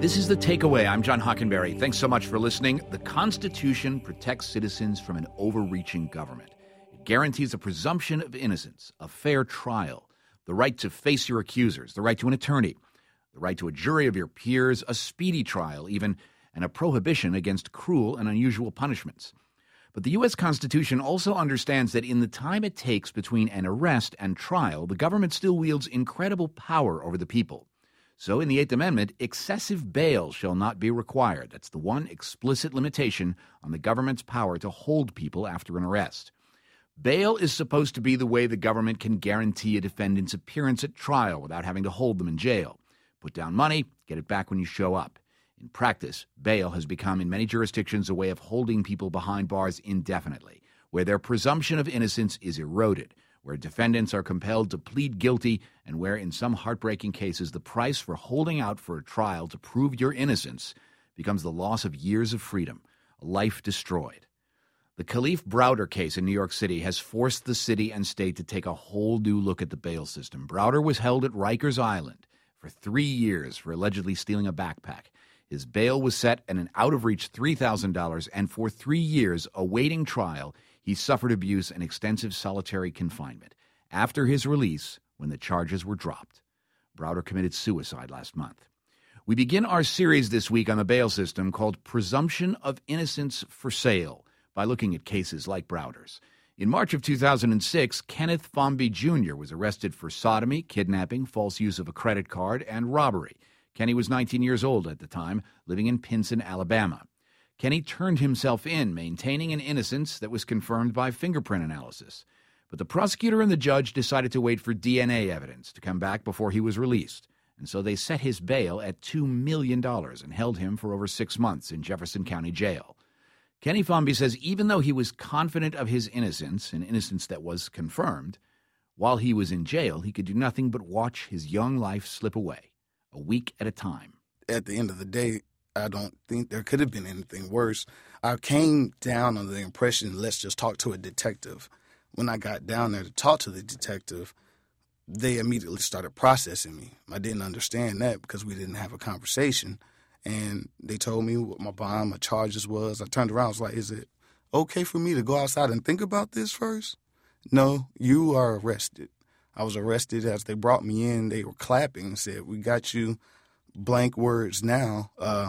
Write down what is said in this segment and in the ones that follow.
This is The Takeaway. I'm John Hockenberry. Thanks so much for listening. The Constitution protects citizens from an overreaching government. It guarantees a presumption of innocence, a fair trial, the right to face your accusers, the right to an attorney, the right to a jury of your peers, a speedy trial even, and a prohibition against cruel and unusual punishments. But the U.S. Constitution also understands that in the time it takes between an arrest and trial, the government still wields incredible power over the people. So in the Eighth Amendment, excessive bail shall not be required. That's the one explicit limitation on the government's power to hold people after an arrest. Bail is supposed to be the way the government can guarantee a defendant's appearance at trial without having to hold them in jail. Put down money, get it back when you show up. In practice, bail has become in many jurisdictions a way of holding people behind bars indefinitely, where their presumption of innocence is eroded, where defendants are compelled to plead guilty, and where in some heartbreaking cases the price for holding out for a trial to prove your innocence becomes the loss of years of freedom, a life destroyed. The Kalief Browder case in New York City has forced the city and state to take a whole new look at the bail system. Browder was held at Rikers Island for 3 years for allegedly stealing a backpack. His bail was set at an out-of-reach $3,000, and for 3 years, awaiting trial, he suffered abuse and extensive solitary confinement. After his release, when the charges were dropped, Browder committed suicide last month. We begin our series this week on the bail system called Presumption of Innocence for Sale by looking at cases like Browder's. In March of 2006, Kenneth Fomby Jr. was arrested for sodomy, kidnapping, false use of a credit card, and robbery. Kenny was 19 years old at the time, living in Pinson, Alabama. Kenny turned himself in, maintaining an innocence that was confirmed by fingerprint analysis. But the prosecutor and the judge decided to wait for DNA evidence to come back before he was released, and so they set his bail at $2 million and held him for over 6 months in Jefferson County Jail. Kenny Fomby says even though he was confident of his innocence, an innocence that was confirmed, while he was in jail, he could do nothing but watch his young life slip away, a week at a time. At the end of the day, I don't think there could have been anything worse. I came down under the impression, let's just talk to a detective. When I got down there to talk to the detective, they immediately started processing me. I didn't understand that because we didn't have a conversation. And they told me what my bond, my charges was. I turned around, I was like, is it okay for me to go outside and think about this first? No, you are arrested. I was arrested as they brought me in. They were clapping and said, we got you blank words now.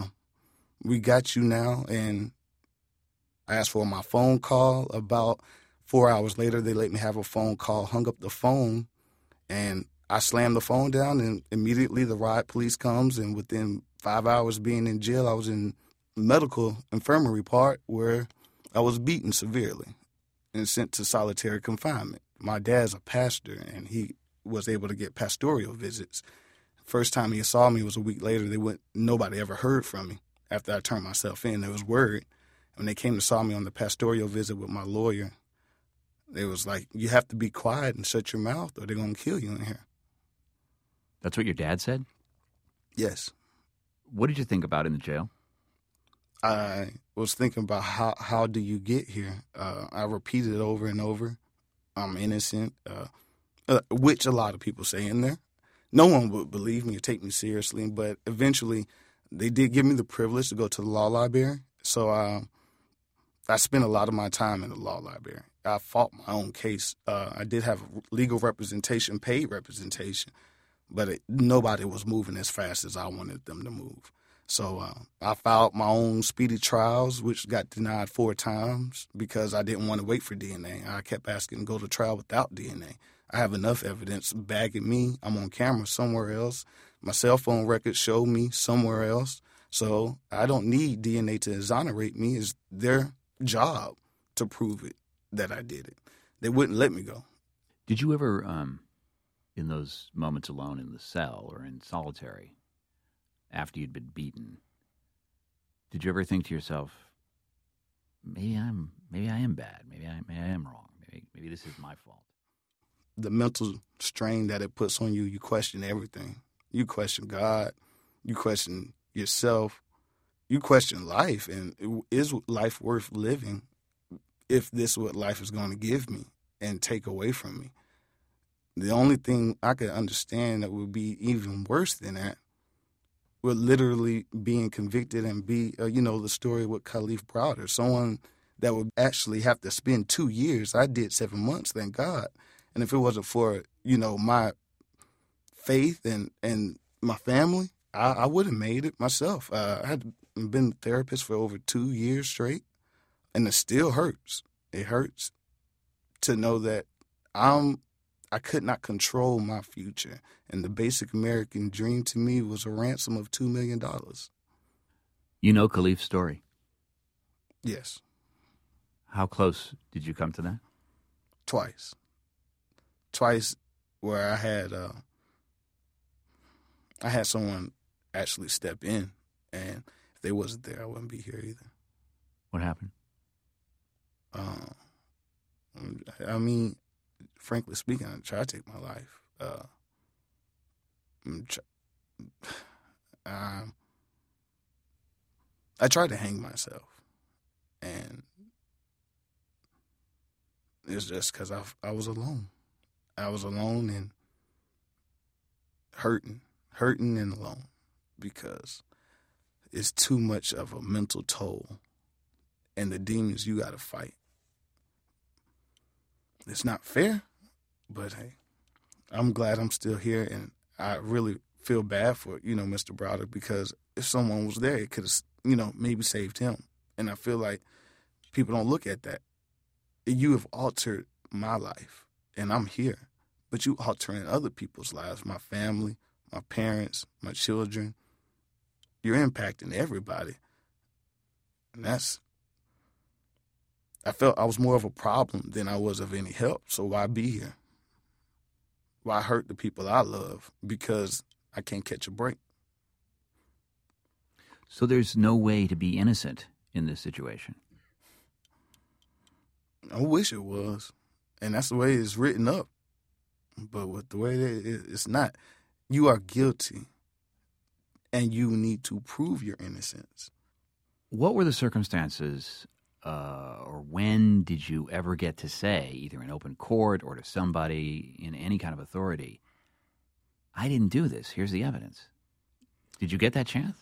We got you now. And I asked for my phone call. About 4 hours later, they let me have a phone call, hung up the phone, and I slammed the phone down, and immediately the riot police comes, and within 5 hours being in jail, I was in medical infirmary part where I was beaten severely and sent to solitary confinement. My dad's a pastor, and he was able to get pastoral visits. First time he saw me was a week later. Nobody ever heard from me after I turned myself in. They was worried. When they came to saw me on the pastoral visit with my lawyer, they was like, you have to be quiet and shut your mouth or they're going to kill you in here. That's what your dad said? Yes. What did you think about in the jail? I was thinking about how do you get here? I repeated it over and over. I'm innocent, which a lot of people say in there. No one would believe me or take me seriously, but eventually they did give me the privilege to go to the law library. So I spent a lot of my time in the law library. I fought my own case. I did have legal representation, paid representation, but nobody was moving as fast as I wanted them to move. So I filed my own speedy trials, which got denied 4 times because I didn't want to wait for DNA. I kept asking to go to trial without DNA. I have enough evidence bagging me. I'm on camera somewhere else. My cell phone records show me somewhere else. So I don't need DNA to exonerate me. It's their job to prove it that I did it. They wouldn't let me go. Did you ever, in those moments alone in the cell or in solitary, after you'd been beaten, did you ever think to yourself, maybe I am bad, maybe I am wrong, maybe this is my fault? The mental strain that it puts on you, you question everything. You question God, you question yourself, you question life, and is life worth living if this is what life is going to give me and take away from me? The only thing I could understand that would be even worse than that with literally being convicted and be, the story with Kalief Browder, someone that would actually have to spend 2 years. I did 7 months, thank God. And if it wasn't for, my faith and my family, I would have made it myself. I had been a therapist for over 2 years straight, and it still hurts. It hurts to know that I could not control my future, and the basic American dream to me was a ransom of $2 million. You know Kalief's story? Yes. How close did you come to that? Twice where I had someone actually step in, and if they wasn't there, I wouldn't be here either. What happened? Frankly speaking, I tried to take my life. I tried to hang myself, and it's just because I was alone. I was alone and hurting and alone, because it's too much of a mental toll, and the demons you got to fight. It's not fair, but hey, I'm glad I'm still here, and I really feel bad for, Mr. Browder, because if someone was there, it could have, maybe saved him. And I feel like people don't look at that. You have altered my life, and I'm here, but you altering other people's lives, my family, my parents, my children. You're impacting everybody. And I felt I was more of a problem than I was of any help, so why be here? Why hurt the people I love because I can't catch a break? So there's no way to be innocent in this situation. I wish it was, and that's the way it's written up. But with the way it's not, you are guilty, and you need to prove your innocence. What were the circumstances, or when did you ever get to say, either in open court or to somebody in any kind of authority, I didn't do this, here's the evidence? Did you get that chance?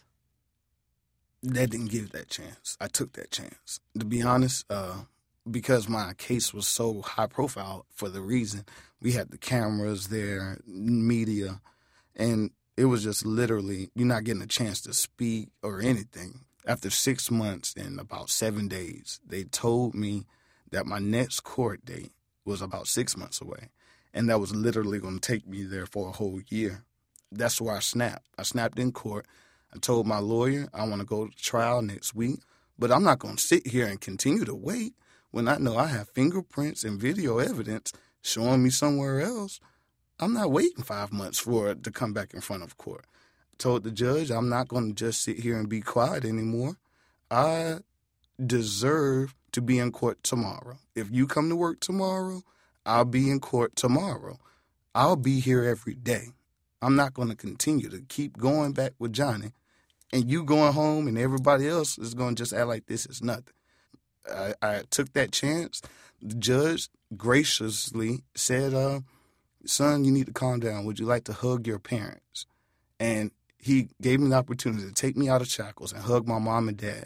That didn't give that chance. I took that chance. To be honest, because my case was so high profile for the reason, we had the cameras there, media, and it was just literally, you're not getting a chance to speak or anything. After 6 months and about 7 days, they told me that my next court date was about 6 months away, and that was literally going to take me there for a whole year. That's where I snapped. I snapped in court. I told my lawyer I want to go to trial next week, but I'm not going to sit here and continue to wait when I know I have fingerprints and video evidence showing me somewhere else. I'm not waiting 5 months for it to come back in front of court. I told the judge I'm not going to just sit here and be quiet anymore. I deserve to be in court tomorrow. If you come to work tomorrow, I'll be in court tomorrow. I'll be here every day. I'm not going to continue to keep going back with Johnny and you going home and everybody else is going to just act like this is nothing. I took that chance. The judge graciously said, son, you need to calm down. Would you like to hug your parents? And he gave me the opportunity to take me out of shackles and hug my mom and dad.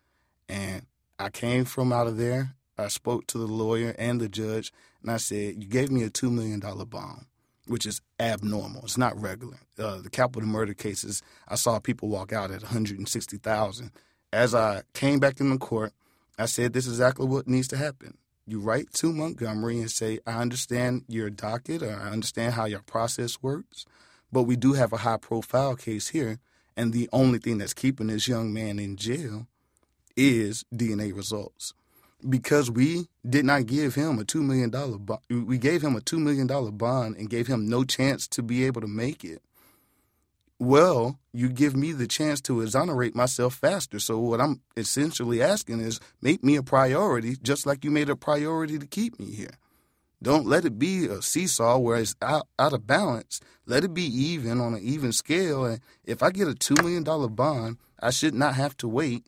And I came from out of there. I spoke to the lawyer and the judge, and I said, you gave me a $2 million bond, which is abnormal. It's not regular. The capital murder cases, I saw people walk out at $160,000. As I came back in the court, I said, this is exactly what needs to happen. You write to Montgomery and say, I understand your docket, or I understand how your process works, but we do have a high-profile case here, and the only thing that's keeping this young man in jail is DNA results. Because we did not give him a $2 million bond. We gave him a $2 million bond and gave him no chance to be able to make it. Well, you give me the chance to exonerate myself faster. So what I'm essentially asking is make me a priority, just like you made a priority to keep me here. Don't let it be a seesaw where it's out of balance. Let it be even on an even scale. And if I get a $2 million bond, I should not have to wait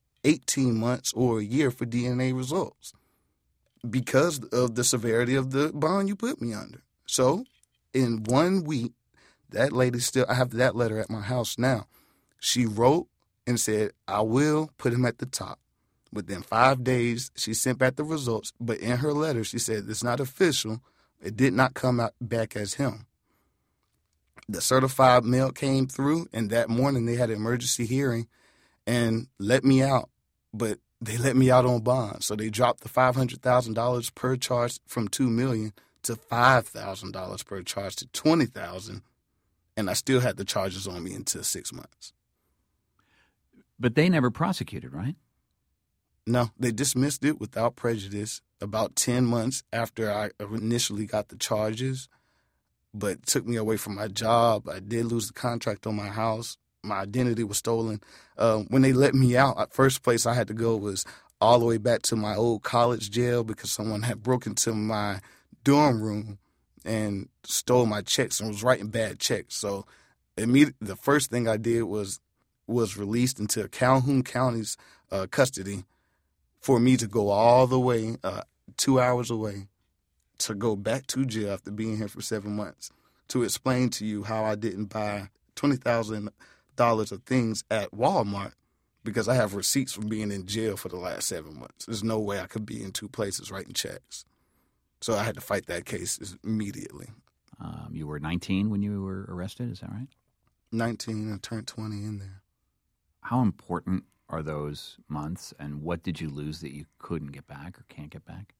18 months or a year for DNA results because of the severity of the bond you put me under. So in 1 week, that lady still, I have that letter at my house now. She wrote and said, I will put him at the top. Within 5 days, she sent back the results, but in her letter, she said it's not official. It did not come out back as him. The certified mail came through, and that morning they had an emergency hearing and let me out, but they let me out on bond. So they dropped the $500,000 per charge from $2 million to $5,000 per charge to $20,000, and I still had the charges on me until 6 months. But they never prosecuted, right? No, they dismissed it without prejudice about 10 months after I initially got the charges, but it took me away from my job. I did lose the contract on my house. My identity was stolen. When they let me out, the first place I had to go was all the way back to my old college jail because someone had broken into my dorm room and stole my checks and was writing bad checks. So the first thing I did was released into Calhoun County's custody for me to go all the way, 2 hours away, to go back to jail after being here for 7 months to explain to you how I didn't buy $20,000 of things at Walmart because I have receipts from being in jail for the last 7 months. There's no way I could be in two places writing checks. So I had to fight that case immediately. You were 19 when you were arrested, is that right? 19, I turned 20 in there. How important are those months, and what did you lose that you couldn't get back or can't get back?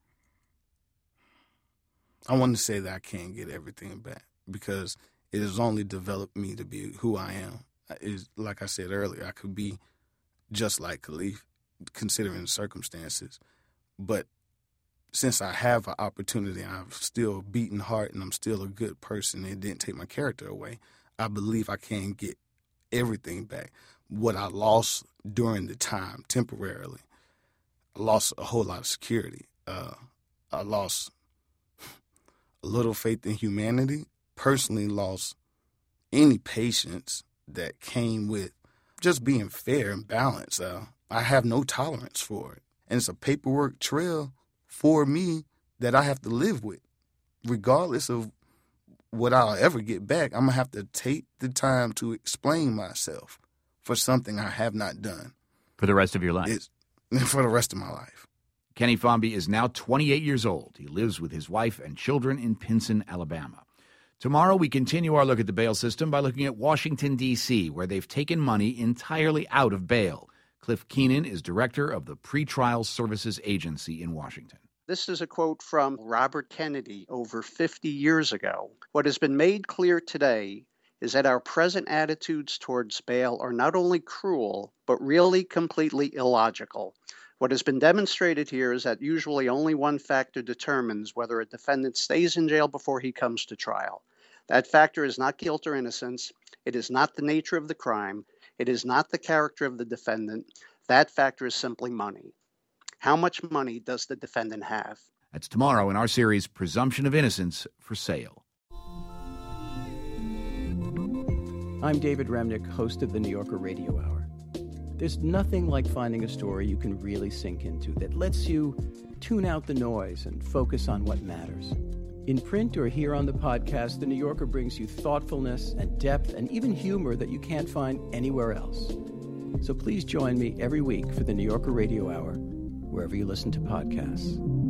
I want to say that I can't get everything back because it has only developed me to be who I am. Like I said earlier, I could be just like Khalif, considering the circumstances. But since I have an opportunity, I'm still a beating heart and I'm still a good person and it didn't take my character away, I believe I can get everything back. What I lost during the time, temporarily, I lost a whole lot of security. I lost a little faith in humanity, personally lost any patience that came with just being fair and balanced. I have no tolerance for it. And it's a paperwork trail for me that I have to live with. Regardless of what I'll ever get back, I'm going to have to take the time to explain myself for something I have not done. For the rest of your life? For the rest of my life. Kenny Formby is now 28 years old. He lives with his wife and children in Pinson, Alabama. Tomorrow, we continue our look at the bail system by looking at Washington, D.C., where they've taken money entirely out of bail. Cliff Keenan is director of the Pretrial Services Agency in Washington. This is a quote from Robert Kennedy over 50 years ago. What has been made clear today is that our present attitudes towards bail are not only cruel, but really completely illogical. What has been demonstrated here is that usually only one factor determines whether a defendant stays in jail before he comes to trial. That factor is not guilt or innocence. It is not the nature of the crime. It is not the character of the defendant. That factor is simply money. How much money does the defendant have? That's tomorrow in our series, Presumption of Innocence for Sale. I'm David Remnick, host of the New Yorker Radio Hour. There's nothing like finding a story you can really sink into that lets you tune out the noise and focus on what matters. In print or here on the podcast, The New Yorker brings you thoughtfulness and depth and even humor that you can't find anywhere else. So please join me every week for the New Yorker Radio Hour, wherever you listen to podcasts.